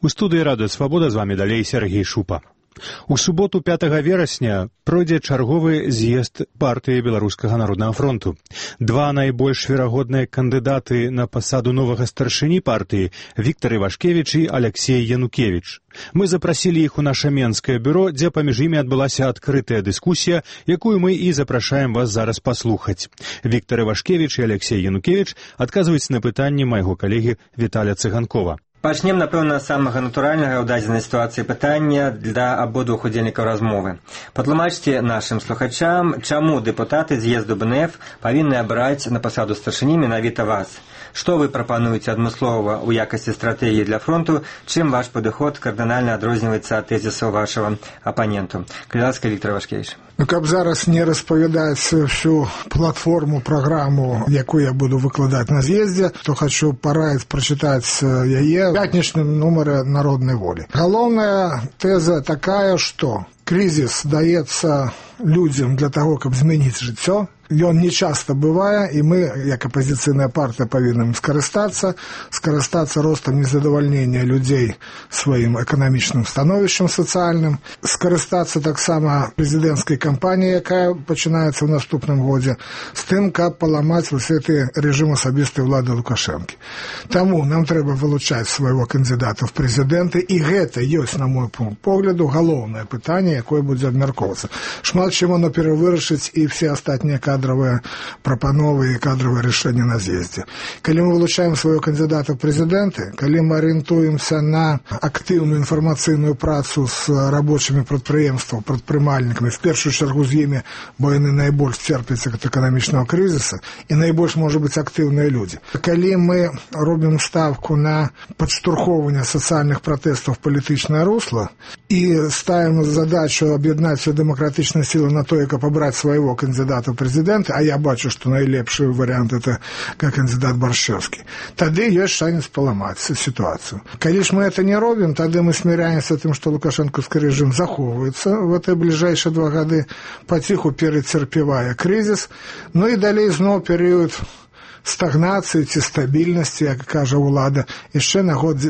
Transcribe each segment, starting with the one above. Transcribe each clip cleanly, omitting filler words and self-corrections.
У студыі Радыё Свабода з вамі далей Сергей Шупа. У суботу 5 верасня пройдзе чарговы з'езд партыі Беларускага народнага фронту. Два найбольш верагодныя кандыдаты на пасаду новага старшыні партыі Віктор Івашкевіч і Алексей Янукевіч. Мы запрасілі іх у наша менскае бюро, дзе паміж імі адбылася адкрытая дыскусія, якую мы і запрашаем вас зараз паслухаць. Віктор Івашкевіч і Алексей Янукевіч адказваюць на пытанні майго калегі Віталя Цыганкова. Пачнем, напэўна, з самага натуральнага ў дадзенай сітуацыі пытання для абодвух удзельнікаў размовы. Патлумачце нашым слухачам, чаму дэпутаты з'езду БНФ павінны абраць на пасаду старшыні менавіта вас. Што вы прапануеце адмыслова ў якасці стратэгіі для фронту, чым ваш падыход кардынальна адрозніваецца ад тэзісаў вашага апаненту? Калі ласка, Віктор Івашкевіч. Каб зараз не распавядаць всю платформу, праграму, якую я буду выкладаць на з'ездзе, то хочу параіць прачытаць яе ў пятнічным нумары народнай волі. Галоўная тэза такая, што крызіс даецца людзям для таго, каб змяніць жыццё. Ён не часто бывае, і мы, як апазіцыйная партыя, павінны скарыстацца ростам незадавальнення людзей сваім эканамічным становішчам сацыяльным, скарыстацца таксама прэзідэнцкай кампаніяй, якая пачынаецца ў наступным годзе, з тым, каб паламаць вось гэты рэжым асабістай улады Лукашэнкі. Таму нам трэба вылучаць свайго кандыдата ў прэзідэнты, і гэта ёсць, на мой пункт погляду, галоўнае пытанне, якое будзе абмяркоўвацца. Шмат чым оно перавырашыць і все астатнія кадровые прапановы и кадровые решения на з'езде. Калі мы вылучаем свайго кандидата в президенты, калі мы ориентуемся на активную информацыйную працу с рабочими прадпрыемстваў, прадпрымальнікамі, в першую чаргу з імі, бо яны найбольш церпяць ад эканамічнага крызіса і найбольш, может быть, актыўныя людзі. Калі мы робім ставку на падштурхоўванне сацыяльных пратэстаў в палітычнае русло і ставім задачу аб'яднаць все дэмакратычныя сілы на то, каб абраць свайго кандидата в президенты, а я бачу, что наилепший вариант это как кандидат Борщевский, тогда есть шанс поломать ситуацию. Конечно, мы это не робим, тогда мы смиряемся с тем, что лукашенковский режим заховывается в эти ближайшие 2 года, потиху перецерпевая кризис, ну и далее снова период стагнацыі ці стабільнасці, як кажа ўлада, яшчэ на год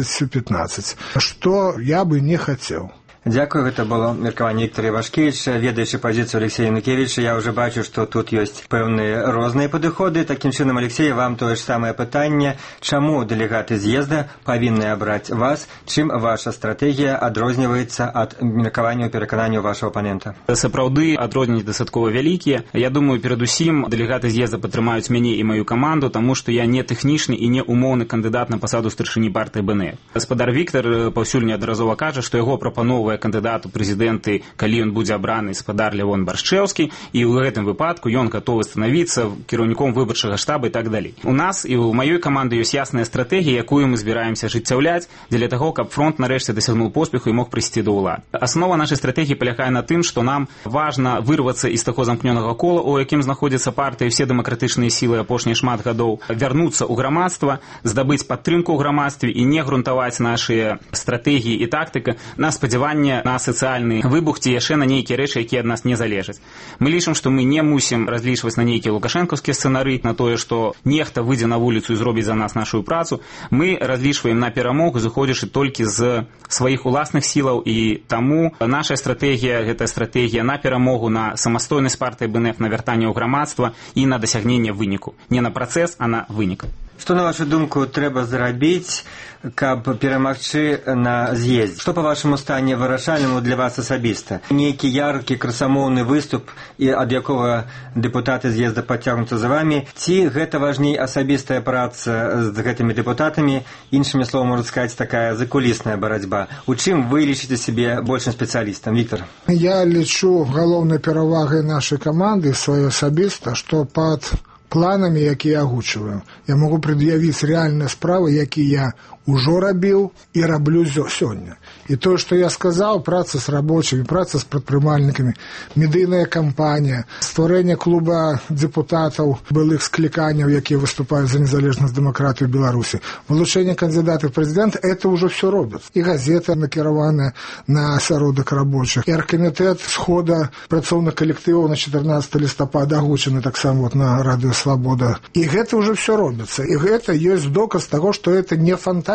10-15, што я бы не хацеў. Дякую, гэта было меркаванне Віктора Івашкевіча. Ведаючы пазіцыю Алексея Янукевіча, я ўжо бачу, што тут ёсць пэўныя розныя падыходы. Такім чынам, Алексей, вам тое ж самае пытанне. Чаму дэлегаты з'езда павінны абраць вас? Чым ваша стратэгія адрозніваецца ад меркавання ў перакананняў вашага апанента? Сапраўды, адрозненні дастаткова вялікія. Я думаю, перадусім, дэлегаты з'езда падтрымаюць мяне і маю каманду, таму што я не тэхнічны і не умоўны кандыдат на пасаду старшыні партыі БНФ. Гаспадар Віктар паўсюль неаднаразова кажа, што яго прапановвае кандыдат у прэзідэнты, калі ён будзе абраны, спадар Лявон Баршчэўскі, і ў гэтым выпадку ён гатовы станавіцца кіраўніком выбарчага штаба і так далей. У нас і ў маёй каманды ёсць ясная стратэгія, якую мы збіраемся ажыццяўляць дзеля таго, каб фронт нарэшце дасягнуў поспеху і мог прыйсці да ўлады. Аснова нашай стратэгіі палягае на тым, што нам важна вырвацца з таго замкнёнага кола, у якім знаходзіцца партыя і ўсе дэмакратычныя сілы апошнія шмат гадоў, вярнуцца ў грамадства, здабыць падтрымку ў грамадстве і не грунтаваць нашыя стратэгіі і тактыка на спадзяванне на сацыяльны выбух ці яшчэ на нейкія рэчы, якія ад нас не залежаць. Мы лічым, што мы не мусім разлічваць на нейкія лукашэнкаўскія сцэнары, на тое, што нехта выйдзе на вуліцу і зробіць за нас нашу працу. Мы разлічваем на перамогу, зыходзячы толькі з сваіх уласных сілаў, і таму наша стратэгія, гэта стратэгія на перамогу, на самастойнасць партыі БНФ, на вяртанне ў грамадства і на дасягненне выніку. Не на працэс, а на вынік. Што, на вашу думку, трэба зрабіць, каб перамагчы на з'ездзе? Што, па-вашаму, стане вырашальным для вас асабіста? Нейкі яркі, красамоўны выступ, ад якога дэпутаты з'езда падцягнуцца за вамі? Ці гэта важней асабістая праца з гэтымі дэпутатамі? Іншымі словамі, можна сказаць, такая закулісная барацьба. У чым вы лічыце сябе большым спецыялістам, Віктор? Я лічу галоўнай перавагай нашай каманды сваёй асабіста, што пад планамі, якія агучваю, я могу прад'явіць рэальныя справы, якія я ўжо рабіў і раблю сёння. І тое, што я сказаў, праца з рабочымі, праца з прадпрымальнікамі, медыйная кампанія, стварэнне клуба дэпутатаў былых скліканняў, якія выступаюць за незалежнасць дэмакратыю Беларусі, вылучэнне кандыдата ў прэзідэнт, это ўжо все робяць. І газета накіраваная на асяродак рабочых, і аргкамітэт схода працоўных калектываў на 14 лістапада агучаны таксама на Радыё Свабода. І гэта ўжо все робіцца. І гэта ёсць доказ таго, што это не фантазія,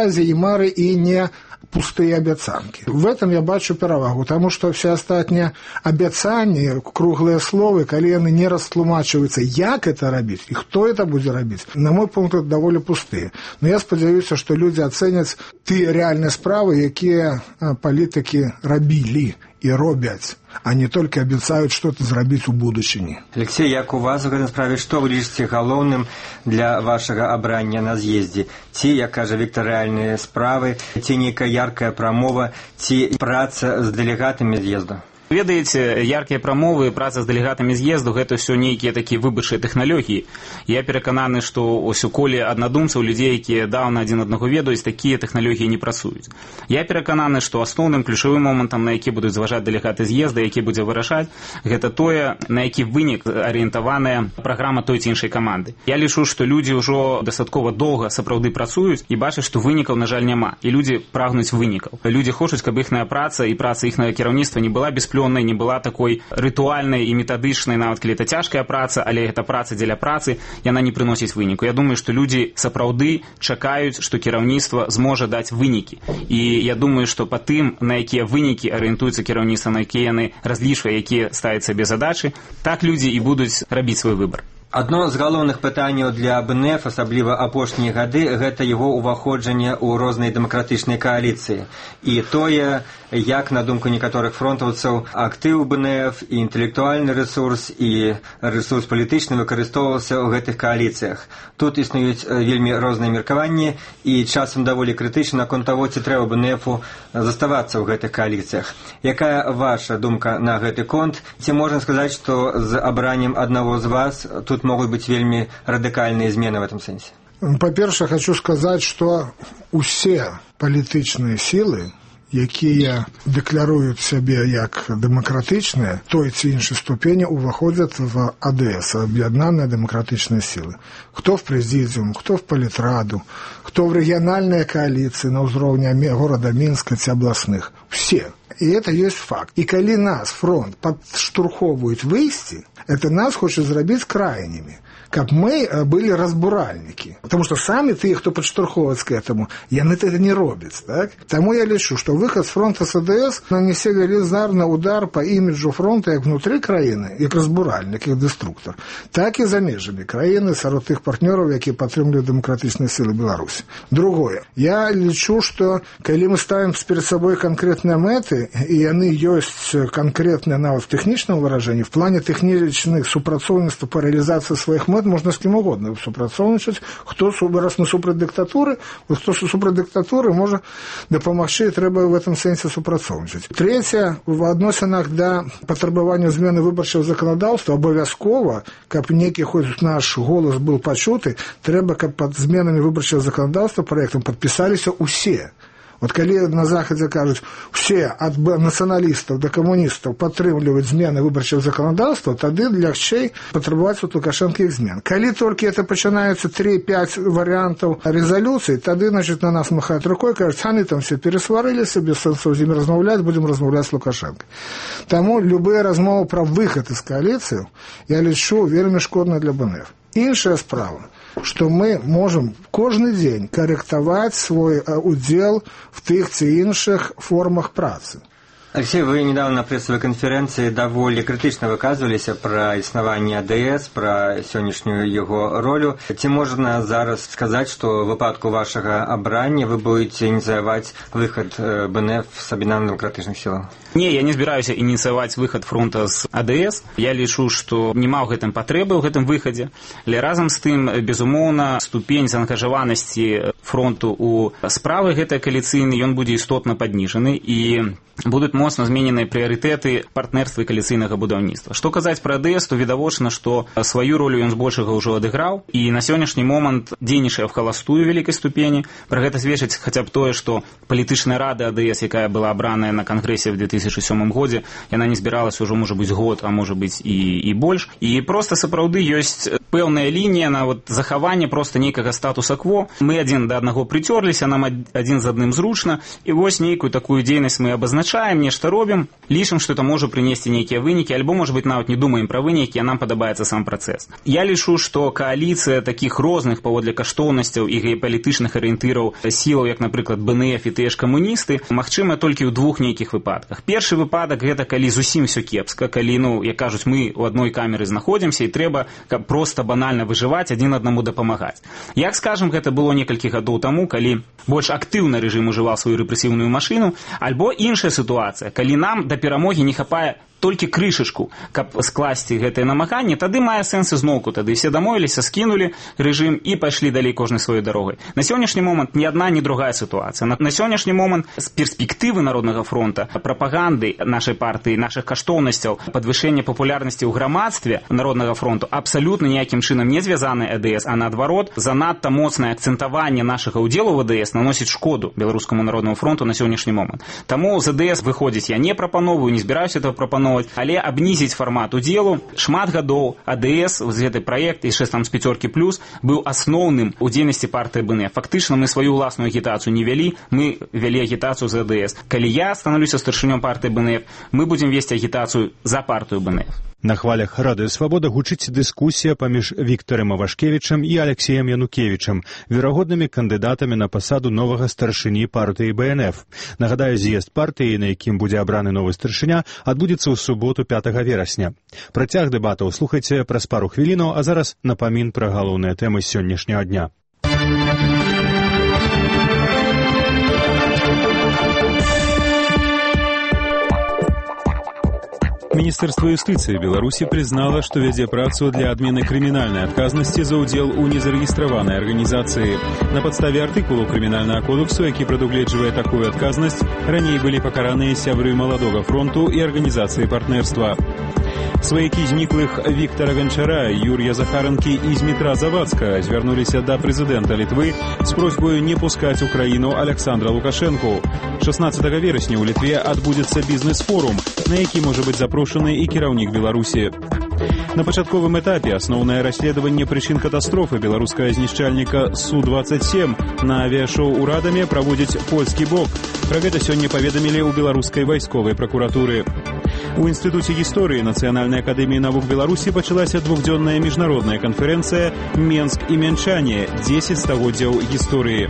фантазии и мары, и не пустые обяцанки. В этом я бачу перавагу, тому что все астатнія абяцанні, круглые словы, калі яны не растлумачваюцца, як это рабіць і хто это будзе рабіць, на мой пункт, это даволі пустые. Но я спадзяюся, што людзі ацэняць тыя рэальныя справы, якія палітыкі рабілі і робяць, а не толькі абяцаюць што-то зрабіць у будучыні. Алексей, як у вас у гэтай справе, што вы лічыце галоўным для вашага абрання на з'ездзе? Ці, як кажа Віктор, рэальныя справы, ці нейкая яркая прамова, ці праца з дэлегатамі з'езду? Ведаеце, яркія прамовы, праца з дэлегатамі з'езду, гэта ўсё нейкія такія выбарчыя тэхналогіі. Я перакананы, што ось у коле аднадумцаў, людзей, якія даўна адзін аднаго ведаюць, такія тэхналогіі не працуюць. Я перакананы, што асноўным ключавым момантам, на які будуць зважаць дэлегаты з'езда, які будзе вырашаць, гэта тое, на які вынік арыентаваная праграма той ці іншай каманды. Я лічу, што людзі ўжо дастаткова доўга сапраўды працуюць і бачаць, што вынікаў, на жаль, няма. І людзі прагнуць вынікаў. Людзі хочуць, каб іхная праца і праца іхнага кіраўніцтва не была бесплённай, не была такой рытуальнай і метадычнай, нават калі это цяжкая праца, але гэта праца дзеля працы, яна не прыносіць выніку. Я думаю, што людзі сапраўды чакаюць, што кіраўніцтва зможа даць вынікі. І я думаю, што па тым, на якія вынікі арыентуецца кіраўніцтва, на якія яны разлічвае, якія ставяць сабе задачы, так людзі і будуць рабіць свой выбар. Адно з галоўных пытанняў для БНФ, асабліва апошнія гады, гэта яго ўваходжанне ў розныя дэмакратычныя кааліцыі. І тое, як, на думку некаторых фронтаўцаў, актыў БНФ і інтэлектуальны рэсурс, і рэсурс палітычны выкарыстоўваўся ў гэтых кааліцыях. Тут існуюць вельмі розныя меркаванні, і часам даволі крытычна наконт таго, ці трэба БНФу заставацца ў гэтых кааліцыях. Якая ваша думка на гэты конт? Ці можна сказаць, што з абраннем аднаго з вас тут могут быть вельми радикальные измены в этом сенсе? По-перше, хочу сказать, что усе палітычныя сілы, якія дэкларуюць сябе як дэмакратычныя, той ці іншай ступені уваходзяць в АДС, Объединенные демократичные силы. Кто в президиум, кто в политраду, кто в региональные коалиции на ўзроўні города Минска ці областных. Все. И это есть факт. И калі нас фронт падштурхоўваюць выйсці, это нас хочет зрабіць крайнімі, каб мы были разбуральники. Потому что сами тыя, хто падштурхоўваюць к этому, яны это не робяць. Так? Таму я лічу, что выход с фронта с АДС нанесе велізарны удар по имиджу фронта як внутри краіны, як разбуральник, як деструктор, так и за межамі краіны сярод тых партнёраў, якія падтрымліваюць дэмакратычныя сілы Беларусі. Другое. Я лічу, что калі мы ставим перед собой конкретные мэты, и яны ёсць конкретныя нават в тэхнічным выражении, в плане тэхнічных супрацоўніцтва по реализации своих мэт можно с кем угодно супрацоўнічаць. Хто раз мы супраць дыктатуры, хто супраць дыктатуры можа дапамагчы, трэба в этом сэнсе супрацоўнічаць. Третье, в адносінах да патрабавання змены выбарчага заканадаўства абавязкова, каб нейкі хоць наш голас был пачуты, трэба, каб пад зменамі выбарчага заканадаўства праектам падпісаліся усе. Вот калі на Захадзе кажуць, все ад нацыяналістаў да камуністаў падтрымліваюць змены выбарчага заканадаўства, тады лягчэй патрабаваць у Лукашэнка іх змен. Калі толькі это пачынаюцца 3-5 варыянтаў рэзалюцыі, тады, значит, на нас махаюць рукой, кажуць, яны там все пересварыліся, без сэнсу з імі размаўляць, будзем размаўляць з Лукашэнкай. Таму любыя размовы пра выхад з кааліцыі, я лічу, вельмі шкодна для БНФ. Іншая справа, что мы можем кожны дзень корректовать свой удел в тых ці іншых формах працы. Алексей, вы недавно на прессовой конференции довольно критично выказывались про існаванне АДС, про сённяшнюю его роль. Ці можна зараз сказать, что в выпадку вашего абрання вы будете инициировать выход БНФ с Объединенных демократичных сил? Не, я не збіраюся ініцыяваць выхад фронта з АДС. Я лічу, што няма ў гэтым патрэбы ў гэтым выхадзе. Але разам з тым, безумоўна, ступень заангажаванасці фронту ў справы гэтай кааліцыйнай, ён будзе істотна падніжаны і будуць моцна змененыя прыярытэты партнерства і кааліцыйнага будаўніцтва. Што казаць пра АДС, то відавочна, што сваю ролю ён збольшага ўжо адыграў і на сённяшні момант дзейнічае в халастую вялікай ступені. Пра гэта сведчыць хаця б тое, што палітычная рада АДС, якая была абраная на кангрэсе в 2007 годзе, яна не збіралася ўжо, можа быць, год, а можа быць і больш. І проста сапраўды ёсць пэўная лінія на захаванне проста нейкага статуса-кво. Мы адзін да аднаго прыцёрліся, нам адзін з адным зручна, і вось нейкую такую дзейнасць мы абазначаем, нешта робім, лічым, што это можа прынесці нейкія вынікі, альбо, можа быць, нават не думаем пра вынікі, а нам падабаецца сам працэс. Я лічу, што кааліцыя такіх розных паводле каштоўнасцяў і геапалітычных арыентыраў сілаў, як, напрыклад, БНФ і тыя ж камуністы, магчыма толькі ў двух нейкіх выпадках. Першы выпадак гэта калі зусім всё кепска, калі, як кажуць, мы ў адной камеры знаходзімся і трэба проста банальна выжываць, адзін аднаму дапамагаць. Як, скажам, гэта было некалькі гадоў таму, калі больш актыўна рэжым ужываў сваю рэпрэсіўную машыну, альбо іншая сітуацыя, калі нам да перамогі не хапае толькі крышачку, каб скласці гэтае намаганне, тады мае сэнс ізноўку, тады все дамовіліся, скінулі рэжым і пайшлі далей кожнай сваёй дарогай. На сённяшні момант ні адна, ні другая сітуацыя. На сённяшні момант з перспектывы Народнага фронта, прапаганды нашай партыі, нашых каштоўнасцяў, падвышэння папулярнасці ў грамадстве Народнага фронту абсалютна ніякім чынам не звязаны АДС, а наадварот, занадта моцнае акцэнтаванне нашага ўдзелу в АДС наносіць шкоду Беларускаму Народнаму фронту на сённяшні момант. Таму з АДС выходзіць я не прапановую, не збіраюся этого прапановаць, але абнізіць фармат удзелу. Шмат гадоў АДС, гэты праект, яшчэ там з 5+, быў асноўным у дзейнасці партыі БНФ. Фактычна мы сваю ўласную агітацыю не вялі, мы вялі агітацыю за АДС. Калі я станавлюся старшынём партыі БНФ, мы будзем весці агітацыю за партыю БНФ. На хвалях Радыё Свабода гучыць дыскусія паміж Віктарам Івашкевічам і Алексеем Янукевічам, верагоднымі кандыдатамі на пасаду новага старшыні партыі БНФ. Нагадаю, з'езд партыі, на якім будзе абраны новы старшыня, адбудзецца ў суботу 5 верасня. Працяг дэбатаў слухайце праз пару хвілінаў, а зараз напамін пра галоўныя тэмы сённяшняга дня. Министерство юстиции Беларуси признало, что вядзе працу для отмены криминальной отказности за удел у незарегистрованной организации. На подставе артыкулу Криминального кодексу, які прадугледжвае такую отказность, раней были покараныя сябры Маладога фронту и организации партнерства. Сваякі зніклых Віктара Ганчара, Юрія Захаранкі і Змітра Завадска звярнуліся да прэзідэнта Літвы з просьбою не пускаць у краіну Александра Лукашэнку. 16 верасня ў Літве адбудзецца бізнес-форум, на які можа быць запрошаны і кіраўнік Беларусі. На пачатковым этапе асноўнае расследаванне прычын катастрофы беларускага знішчальніка Су-27 на авіашоу «Урадамі» праводзіць польскі бок. Пра гэта сёння паведамілі ў беларускай вайсковай пракуратуры. У Інстытуце гісторыі Нацыянальнай акадэміі навук Беларусі пачалася двухдзённая міжнародная канферэнцыя «Менск і мянчане. 10 стагоддзяў гісторыі».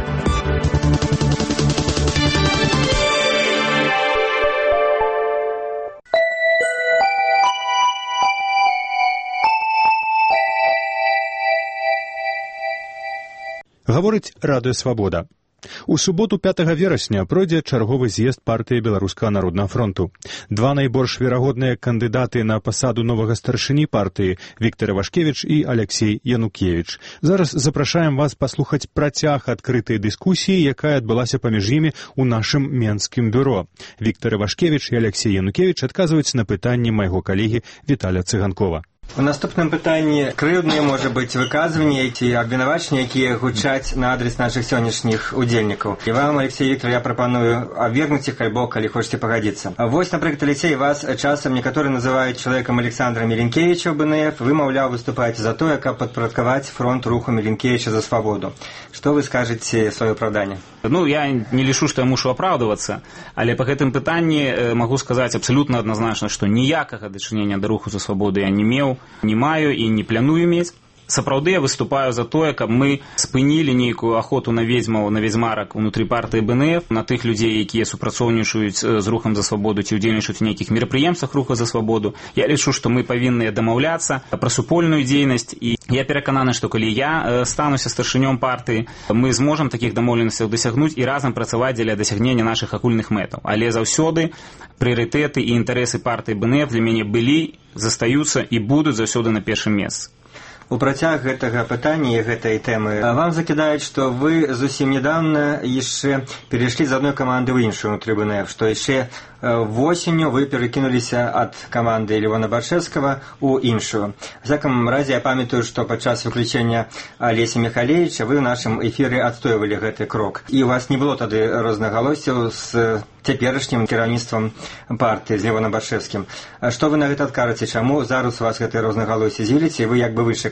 Гаворыць Радыё Свабода. У суботу 5 верасня пройдзе чарговы з'езд партыі Беларускага народнага фронту. Два найбольш верагодныя кандыдаты на пасаду новага старшыні партыі Віктар Івашкевіч і Алексей Янукевіч. Зараз запрашаем вас паслухаць працяг адкрытай дыскусіі, якая адбылася паміж імі ў нашым менскім бюро. Віктар Івашкевіч і Алексей Янукевіч адказваюць на пытанні майго калегі Віталя Цыганкова. У наступным пытанні крыўдныя, можа быць, выказванні ці абвінавачанні, якія гучаць на адрес нашых сённяшніх удзельнікаў. І вам, Алексей Віктор, я прапаную абвергнуць іх, альбо, калі хочаце, пагадзіцца. Вось, напрыклад, Алексей, вас часам некаторыя называюць чалавекам Александра Міленкевіча ў БНФ. Вы, маўляў, выступаеце за тое, каб падпарадкаваць фронт руху Міленкевіча за свабоду. Што вы скажаце сваё апраўданне? Я не лішу, што я мушу апраўдавацца, але па гэтым пытанні магу сказаць абсалютна адназначна, што ніякага дачынення да руху за свабоду я не меў, не маю і не планую мець. Сапраўды я выступаю за тое, каб мы спынілі нейкую ахоту на ведзьмаў, на ведзьмарак унутры партыі БНФ, на тых людзей, якія супрацоўнічаюць з рухам за свабоду ці ўдзельнічаюць у нейкіх мерапрыемствах руха за свабоду. Я лічу, што мы павінныя дамаўляцца пра супольную дзейнасць, і я перакананы, што калі я стануся старшынём партыі, мы зможам такіх дамоўленасцяў дасягнуць і разам працаваць дзеля дасягнення нашых агульных мэтаў. Але заўсёды прыярытэты і інтарэсы партыі БНФ для мяне былі, застаюцца і будуць заўсёды на першым месцы. У працяг гэтага пытання і гэтай тэмы вам закідаюць, што вы зусім нядаўна яшчэ перайшлі з адной каманды ў іншую ўнутры БНФ, што яшчэ восенню вы перакінуліся ад каманды Левона Баршэвскага ў іншую. В всяком разе я памятаю, што падчас выключэння Алеся Михалевича вы ў нашым эфіры адстойвалі гэты крок. І у вас не было тады рознагалоссяў з цяперашнім кіраўніцтвам партыі, з Левоном Баршэвскім. Што вы на гэта адкажаце? Чаму зараз у вас гэтыя рознагалоссі з'явіліся, і вы як бы вышэй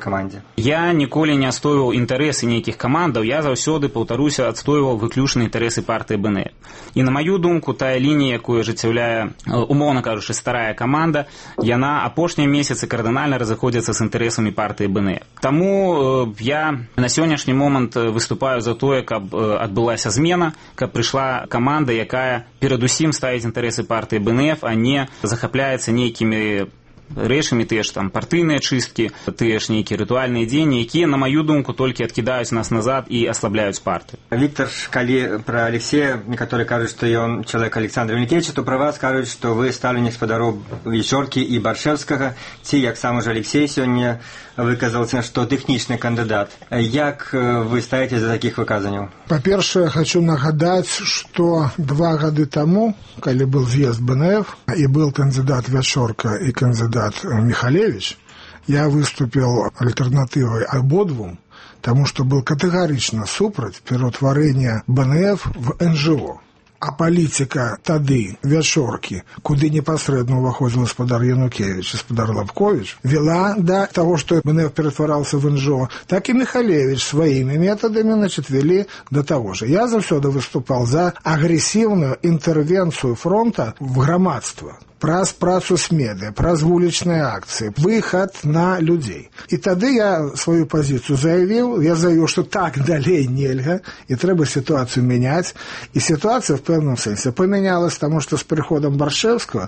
камандзе? Я ніколі не адстойваў інтарэсы нейкіх камандаў, я заўсёды, паўтаруся, адстойваў выключна інтарэсы партыі БНФ. І на маю думку, тая лінія, якую ажыццяўляе, умоўна кажучы, старая каманда, яна апошнія месяцы кардынальна разыходзіцца з інтарэсамі партыі БНФ. Таму я на сённяшні момант выступаю за тое, каб адбылася змена, каб прыйшла каманда, якая перадусім ставіць інтарэсы партыі БНФ, а не захапляецца нейкімі рэчамі, тыя ж там партыйныя чысткі, тыя ж нейкія рытуальныя дзеянні, якія, на маю думку, толькі адкідаюць нас назад і аслабляюць партыю. Віктор, калі пра Алексея некаторыя кажуць, што ён чалавек Александра Вінікевіча, то пра вас кажуць, што вы стаўленік спадароў Вечоркі і Баршэўскага, ці, як сам ужо Алексей сёння выказаўся, што тэхнічны кандыдат. Як вы ставіце за такіх выказанняў? Па-першае, хочу нагадаць, што 2 гады таму, калі был з'езд БНФ, і был кандидат Вечорка і кандидат Михалевич, я выступил альтернативой ободвум, тому что был категорично супраць пераўтварэння БНФ в НЖО. А палітика тады Вечоркі, куды непасрэдна ўваходзіў гаспадар Янукевич і гаспадар Лабкович, вела до того, что БНФ ператварался в НЖО, так и Михалевич своими методами, вели до того же. Я заўсёды выступал за агрессивную интервенцию фронта в грамадство. Праз працу с медыа, праз вулічныя акцыі, выхад на людзей. І тады я сваю пазіцыю заявіў, што так далей нельга, і трэба сітуацыю мяняць. І сітуацыя в пэўным сэнсе памянялась, таму што з прыходам Баршэўскага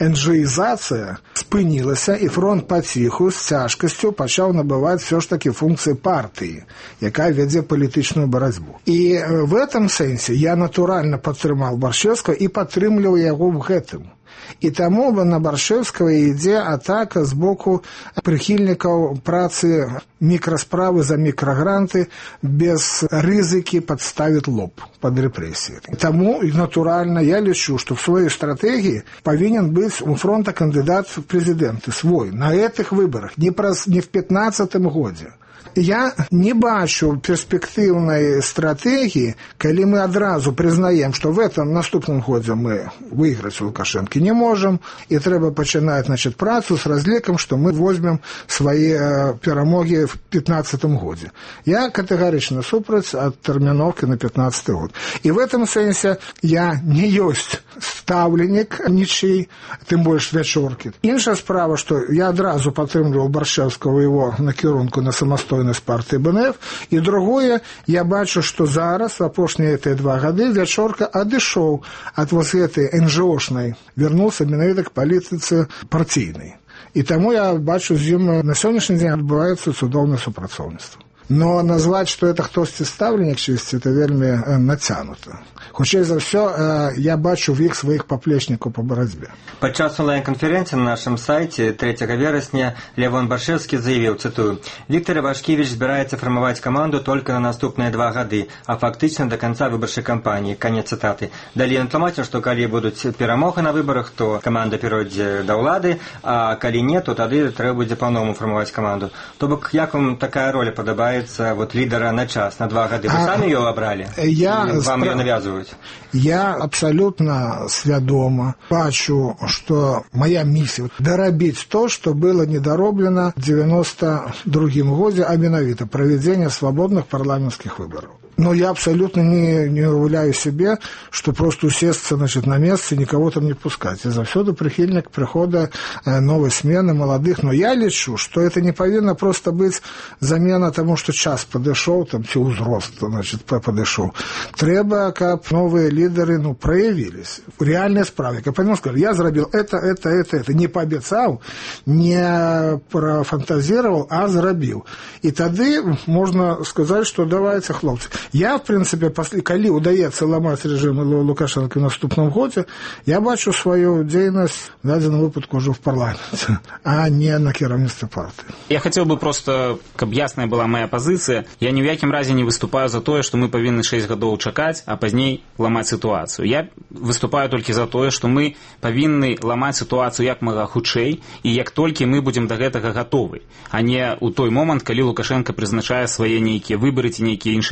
энжоізацыя спынілася, і фронт паціху, з цяжкасцю пачаў набываць все ж такі функцыі партыі, якая вядзе палітычную барацьбу. І в этом сэнсе я натуральна падтрымаў Баршэўскага і падтрымліваў яго в гэтым. І таму на Баршэўскага ідзе атака з боку прыхільнікаў працы мікрасправы за мікрагранты без рызыкі падставіць лоб пад рэпрэсіі. Таму, натуральна, я лічу, што в сваёй стратэгіі павінен быць у фронта кандыдат в прэзідэнты свой на гэтых выбарах, не в 15-м годзе. Я не бачу перспектыўнай стратэгіі, калі мы адразу прызнаем, што в этом наступным годзе мы выйграць у Лукашэнкі не можам, і трэба пачынаць працу з разлікам, што мы возьмем свае перамогі в 15-м годзе. Я катэгарычна супраць адтэрміноўкі на 15-й год. І в этом сэнсе я не ёсць стаўленік нічый, тым больш Вечоркі. Іншая справа, што я адразу падтрымліваў Баршэўскага его накірунку на самастойнасць партии БНФ, и другое, я бачу, что зараз, апошние эти 2 гады, Вечорка адышоў от вот этой НЖОшной, вернулся менавіта к палітыцы партийной. И тому я бачу, з ім на сённяшні дзень адбываецца цудоўнае супрацоўніцтва. Но назваць, што это хтосьці стаўленік чысці, это вельмі нацянута. Хутчэй за ўсё, я бачу в іх сваіх паплечнікаў па барацьбе. Падчас онлайн-канферэнцыі на нашым сайце 3 верасня Лявон Баршэўскі заявіў, цытую, «Віктор Івашкевич збіраецца фармаваць каманду толькі на наступныя 2 гады, а фактычна да канца выбарчай кампаніі». Канец цытаты. Далей ён тлумачыў, што калі будуць перамогі на выбарах, то каманда перайдзе да ўлады, а калі не, то тады трэба будзе па-новаму фармаваць каманду. То бок, як вам такая роля падабаецца вот лідара на час, на 2 гады? Вы самі ее абралі? Вам ее навязывают? Я абсолютно свядома бачу, что моя миссия дарабіць то, что было недороблено в 92-м годзе, а менавіта проведение свободных парламентских выборов. Но я абсолютно не уявляю себе, что просто усесться, на месте и никого там не пускать. Я заўсёды прихильник прихода новой смены, молодых. Но я лечу, что это не повинно просто быть замена тому, что час подошел, там, ці узрост, подошел. Трэба, каб новые лидеры, проявились. В реальной справе. Как понимаешь, сказали, я зрабил это. Не пообещал, не профантазировал, а зрабил. И тады можно сказать, что давайте, хлопцы. Я, в принципе, калі удаецца ламаць рэжым Лукашенко в наступным годзе, я бачу сваю дзейнасць в дадзеным выпадку ўжо в парламенце, а не на кіраўніцтве партыі. Я хотел бы просто, каб ясная была моя позиция, я ни в якім разе не выступаю за тое, что мы повинны 6 гадоў чакаць, а пазней ламаць ситуацию. Я выступаю только за тое, что мы повинны ламаць ситуацию як мага хутчэй, и як толькі мы будем до гэтага готовы, а не у той момант, калі Лукашенко прызначае свае нейкія выбары ці нейкія іншыя імпрэзы.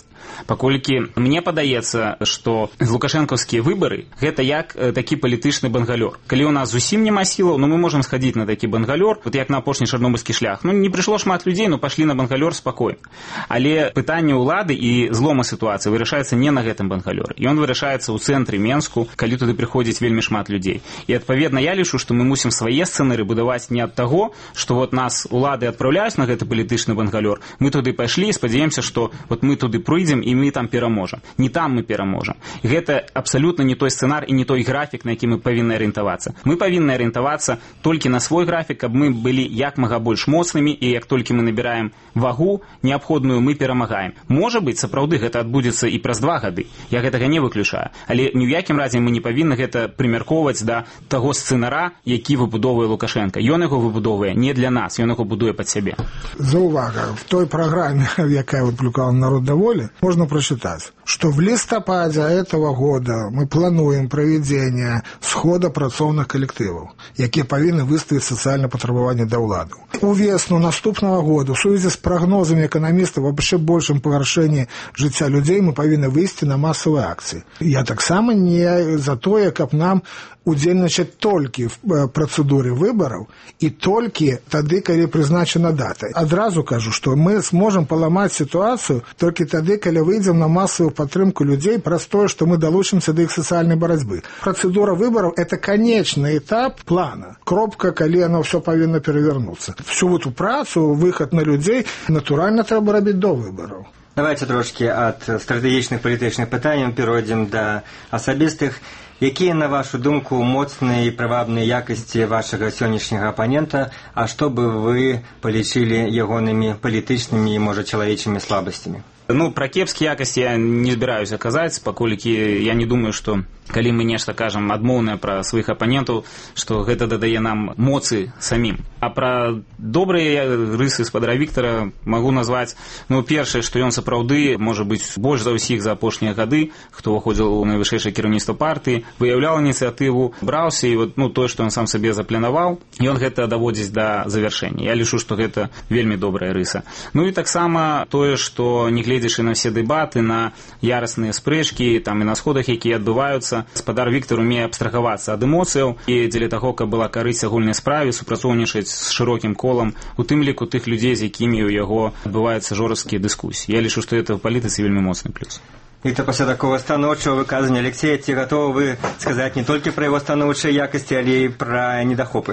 Паколькі мне падаецца, што лукашэнкаўскія выбары гэта як такі палітычны бангалёр. Калі ў нас зусім няма сілаў, мы можам схадзіць на такі бангалёр, вот як на апошні чарнобыльскі шлях. Не прыйшло шмат людзей, пашлі на бангалёр спакойна. Але пытанне ўлады і злома сітуацыі вырашаецца не на гэтым бангалёры. Ён вырашаецца ў цэнтры Менску, калі туды прыходзіць вельмі шмат людзей. І адпаведна я лічу, што мы мусім свае сцэнары будаваць не ад таго, што вот нас улады адпраўляюць на гэты палітычны бангалёр. Мы туды пайшлі і спадзяемся, што вот мы туды прыйдзем і мы там пераможам. Не там мы пераможам. Гэта абсалютна не той сцэнар і не той графік, на які мы павінны арыентавацца. Мы павінны арыентавацца толькі на свой графік, каб мы былі як мага больш моцнымі, і як толькі мы набіраем вагу неабходную, мы перамагаем. Можа быць, сапраўды гэта адбудзецца і праз 2 гады. Я гэтага не выключаю. Але ні ў якім разе мы не павінны гэта прымяркоўваць да таго сцэнара, які выбудоўвае Лукашенко. Ён яго выбудоўвае не для нас, ён яго будуе пад сябе. Заувага, в той программе, якая выпускала «Народная воля», можно прочитать, что в листопаде этого года мы плануем проведение схода працоўных коллективов, якія павінны выставить социальное потребование до ўладаў. У весну наступного года, в связи с прогнозами экономистов об еще большем погоршении жыцця людей, мы павінны выйти на массовые акции. Я таксама не за тое, каб нам удзельнічаць толькі в працэдуры выбараў і толькі тады, калі прызначана дата. Адразу кажу, што мы сможам паламаць сітуацыю толькі тады, калі выйдзем на масавую падтрымку людзей праз тое, што мы далучымся да іх сацыяльнай барацьбы. Працэдура выбараў – это канечны этап плана. Кропка, калі оно все павінна перавярнуцца. Всю эту працу, выхад на людзей, натуральна трэба рабіць до выбараў. Давайте трошки ад стратэгічных палітычных пытанняў перайдзем да асабістых. Якія, на вашу думку, моцныя і прывабныя якасці вашага сённяшняга апанента, а што бы вы палічылі ягонымі палітычнымі і, можа, чалавечымі слабасцямі? Пра кепскія якасці я не збіраюся казаць, паколькі я не думаю, што калі мы нешта кажам адмоўнае пра сваіх апанентаў, што гэта дадае нам моцы самім. А пра добрыя рысы спадара Віктара магу назваць, першае, што ён сапраўды, можа быць, больш за ўсіх за апошнія гады, хто ўходзіў у найвышэйшае кіраўніцтва партыі, выяўляў ініцыятыву, браўся, і тое, што ён сам сабе запланаваў, ён гэта даводзіць да завяршэння. Я лічу, што гэта вельмі добрая рыса. І таксама тое, што не гледзячы на ўсе дэбаты, на ярасныя спрэчкі, і на сходах, якія адбываюцца, спадар Віктар умее абстрагавацца ад эмоцыяў і дзеля таго, каб была карысць агульнай справе, супрацоўнічаць з шырокім колам, у тым ліку тых людзей, з якімі ў яго адбываюцца жорсткія дыскусіі. Я лічу, што гэта ў палітыцы вельмі моцны плюс. И то после такого станоўчага выказвання Алексея, ці готовы вы сказаць не толькі пра яго станоўчыя якасці, але і пра недахопы?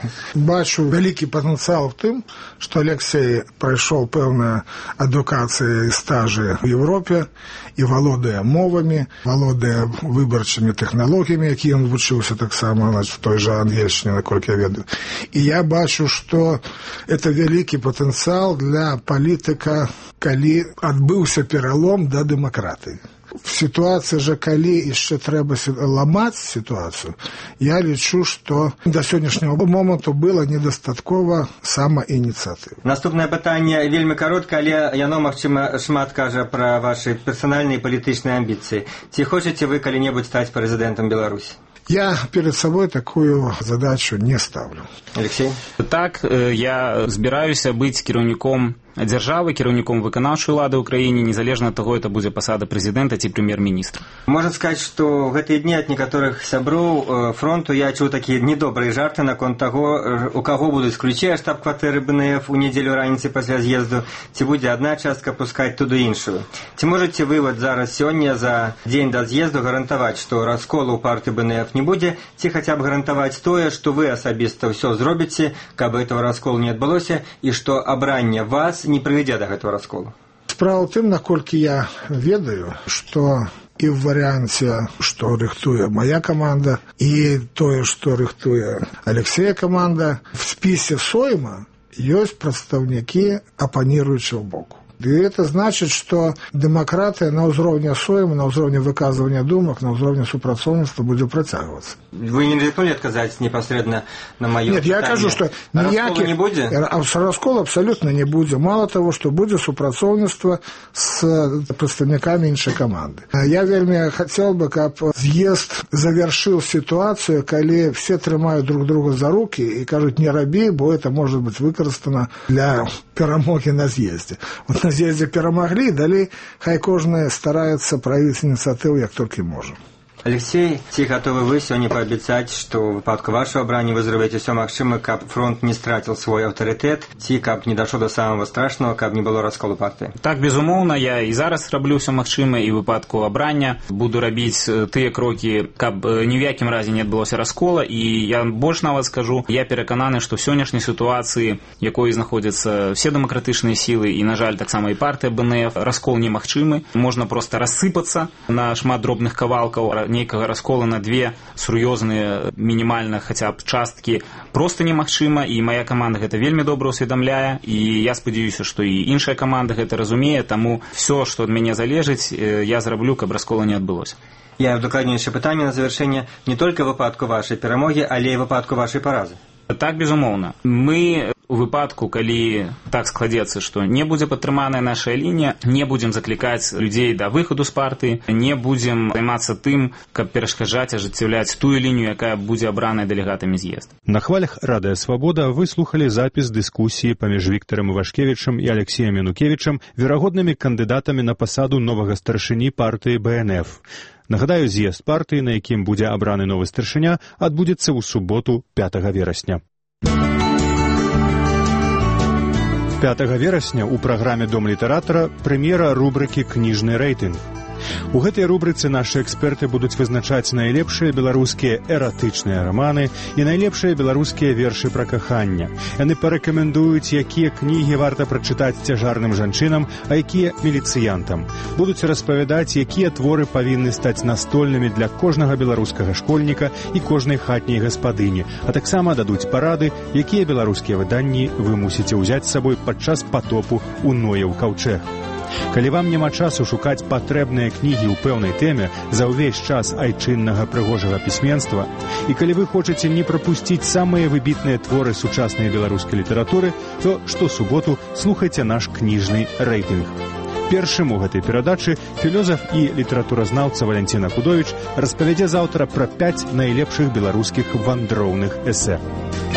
Бачу вялікі патэнцыял в тым, што Алексей прайшоў пэўныя адукацыі і стажы ў Европе і валодае мовамі, валодае выбарчымі тэхналогіямі, які ён вучыўся таксама в той жа ангельшчыне, наколькі я ведаю. І я бачу, што это вялікі патэнцыял для палітыка, калі адбыўся пералом да дэмакратыі. В ситуации же, калі яшчэ трэба ламаць ситуацию, я лічу, што до сённяшняго моманту было недастаткова самаініцыятывы. Наступнае пытанне вельмі кароткае, але яно, магчыма, шмат кажа пра вашы персанальныя палітычныя амбіцыі. Ці хочаце вы калі-небудзь стаць прэзідэнтам Беларусі? Я перед собой такую задачу не ставлю. Алексей? Так, я збіраюся быць кіраўніком дзяржавы, кіраўніком выканаўчай улады ў краіне, незалежна ад таго, это будзе пасада прэзідэнта ці прэм'ер-міністра. Можна сказаць, што ў гэтыя дні ад некаторых сяброў фронту я чуў такія недобрыя жарты наконт таго, у каго будуць ключы ад штаб-кватэры БНФ у нядзелю раніцай пасля з'езду, ці будзе адна частка пускаць туды іншую. Ці можаце вы зараз сёння за дзень да з'езду гарантаваць, што расколу ў партыі БНФ не будзе, ці хаця б гарантаваць тое, што вы асабіста ўсё зробіце, каб этого расколу не адбылося, і што абранне вас не прывядзе да гэтага расколу? Справа ў тым, наколькі я ведаю, што і ў варыянце, што рыхтуе моя каманда, і тое, што рыхтуе Алексея каманда, в спісе Сойма ёсць прадстаўнікі апаніруючага боку. И это значит, что демократия на уровне Сойма, на уровне выказывания думок, на уровне супрацоўніцтва будет протягиваться. Вы не рискнули отказать непосредственно на мое Нет, питание? я кажу, что раскола не будет? Раскола абсолютно не будет. Мало того, что будет супрацоўніцтва с представниками іншай команды. Я вельмі хотел бы, каб з'езд завершил ситуацию, когда все трымают друг друга за руки и кажут, не раби, бо это может быть выкористано для перамоги на з'езде. Вот на з'ездзе перамаглі, далей хай кожны стараецца праявіць ініцыятыву як толькі можа. Алексей, ці готовы вы сёння паабяцаць, што ў выпадку вашага абрання вы зробіце ўсё магчымае, каб фронт не страціў свой аўтарытэт, ці каб не дайшло до самого страшного, каб не было расколу партыі? Так, безумоўна, я і зараз раблю ўсё магчымае, і ў выпадку абрання буду рабіць тыя крокі, каб ні ў якім разе не адбылося раскола, і я больш нават скажу, я перакананы, што ў сённяшняй сітуацыі, якой знаходзяцца ўсе дэмакратычныя сілы, і, на жаль, таксама і партыя БНФ, раскол немагчымы, можна проста рассыпацца на шмат дробных кавалкаў, нейкага раскола на две сур'ёзныя мінімальна хаця б часткі проста немагчыма, і мая каманда гэта вельмі добра ўсведамляе, і я спадзяюся, што і іншая каманда гэта разумее, таму все, што ад мяне залежыць, я зраблю, каб раскола не адбылося. Я дакладнейшае пытанне на завяршэнне не толькі ў выпадку вашай перамогі, але і ў выпадку вашай паразы. Так, безумоўна. Мы у выпадку, калі так складзецца, што не будзе падтрыманая наша лінія, не будзем заклікаць людзей да выхаду з партыі, не будзем займацца тым, каб перашкаджаць ажыццяўляць тую лінію, якая будзе абраная дэлегатамі з'езда. На хвалях Радыё Свабода вы слухалі запіс дыскусіі паміж Віктарам Івашкевічам і Алексеем Янукевічам, верагоднымі кандыдатамі на пасаду новага старшыні партыі БНФ. Нагадаю, з'езд партыі, на якім будзе абраны новы старшыня, адбудзецца ў суботу 5 верасня. 5 верасня ў праграме «Дом літаратара» прэм'ера рубрыкі «Кніжны рэйтынг». У гэтай рубрыцы нашы эксперты будуць вызначаць найлепшыя беларускія эратычныя раманы і найлепшыя беларускія вершы пра каханне. Яны парэкамендуюць, якія кнігі варта прачытаць цяжарным жанчынам, а якія міліцыянтам. Будуць распавядаць, якія творы павінны стаць настольнымі для кожнага беларускага школьніка і кожнай хатняй гаспадыні, а таксама дадуць парады, якія беларускія выданні вы мусіце ўзяць з сабой падчас патопу ў Нояў каўчэг. Калі вам няма часу шукаць патрэбныя кнігі ў пэўнай тэме за ўвесь час айчыннага прыгожага пісьменства, і калі вы хочаце не прапусціць самыя выбітныя творы сучаснай беларускай літаратуры, то штосуботу слухайце наш кніжны рэйтынг. Першым у гэтай перадачы філёзаф і літаратуразнаўца Валянціна Кудовіч распавядзе заўтра пра 5 найлепшых беларускіх вандроўных эсэ.